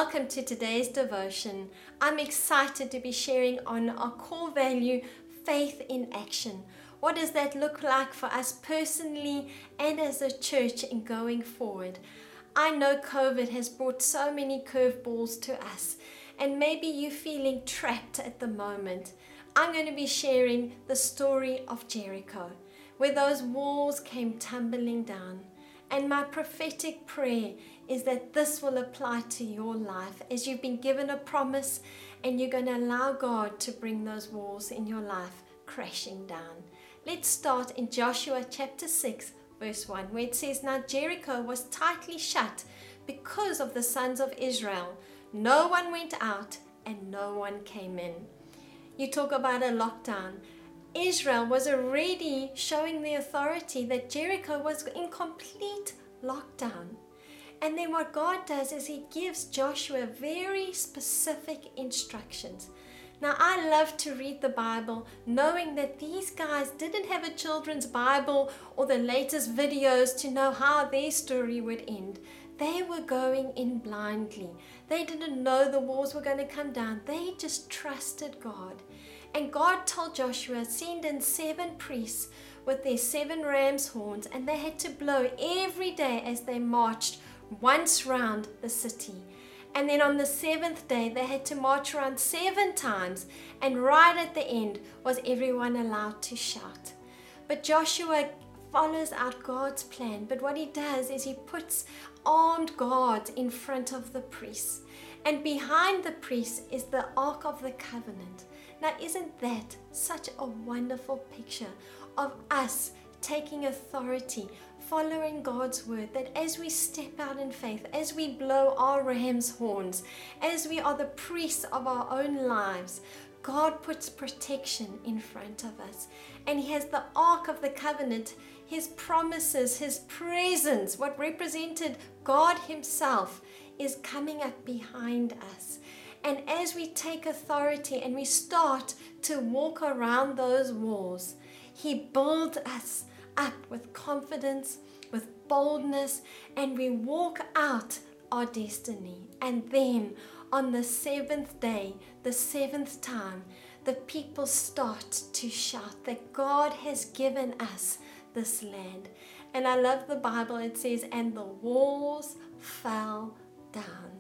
welcome to today's devotion. I'm excited to be sharing on our core value, faith in action. What does that look like for us personally and as a church in going forward? I know COVID has brought so many curveballs to us, and maybe you're feeling trapped at the moment. I'm going to be sharing the story of Jericho, where those walls came tumbling down. And my prophetic prayer is that this will apply to your life as you've been given a promise and you're going to allow God to bring those walls in your life crashing down. Let's start in Joshua chapter 6 verse 1, where it says, "Now Jericho was tightly shut because of the sons of Israel. No one went out and no one came in." You talk about a lockdown. Israel was already showing the authority that Jericho was in complete lockdown. And then what God does is He gives Joshua very specific instructions. Now, I love to read the Bible knowing that these guys didn't have a children's Bible or the latest videos to know how their story would end. They were going in blindly. They didn't know the walls were going to come down. They just trusted God. And God told Joshua, send in 7 priests with their 7 ram's horns, and they had to blow every day as they marched once round the city. And then on the 7th day, they had to march around 7 times, and right at the end was everyone allowed to shout. But Joshua follows out God's plan, but what he does is he puts armed guards in front of the priests. And behind the priests is the Ark of the Covenant. Now, isn't that such a wonderful picture of us taking authority, following God's word, that as we step out in faith, as we blow our ram's horns, as we are the priests of our own lives, God puts protection in front of us. And He has the Ark of the Covenant, His promises, His presence, what represented God Himself, is coming up behind us. And as we take authority and we start to walk around those walls, He builds us up with confidence, with boldness, and we walk out our destiny. And then on the 7th day, the 7th time, the people start to shout that God has given us this land. And I love the Bible. It says, and the walls fell down.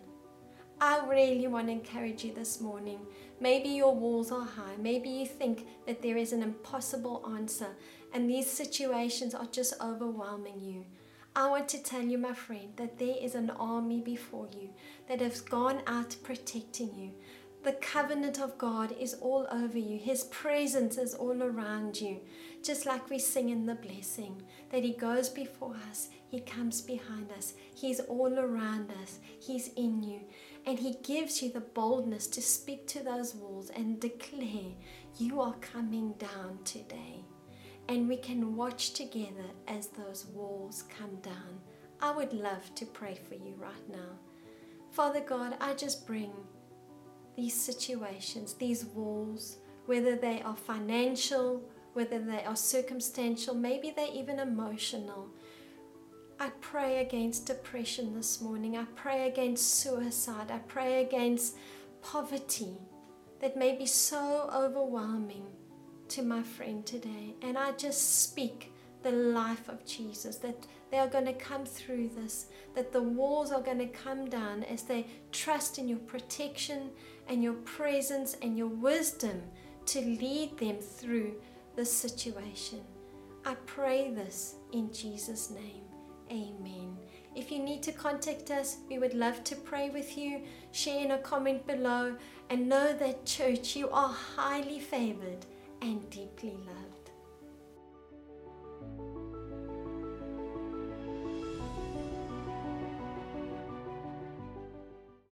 I really want to encourage you this morning. Maybe your walls are high. Maybe you think that there is an impossible answer and these situations are just overwhelming you. I want to tell you, my friend, that there is an army before you that has gone out protecting you. The covenant of God is all over you. His presence is all around you. Just like we sing in the blessing, that He goes before us, He comes behind us, He's all around us, He's in you. And He gives you the boldness to speak to those walls and declare, you are coming down today. And we can watch together as those walls come down. I would love to pray for you right now. Father God, I just bring these situations, these walls, whether they are financial, whether they are circumstantial, maybe they're even emotional. I pray against depression this morning. I pray against suicide. I pray against poverty that may be so overwhelming to my friend today. And I just speak the life of Jesus, that they are going to come through this, that the walls are going to come down as they trust in your protection and your presence and your wisdom to lead them through this situation. I pray this in Jesus' name. Amen. If you need to contact us, we would love to pray with you. Share in a comment below, and know that, church, you are highly favored and deeply loved.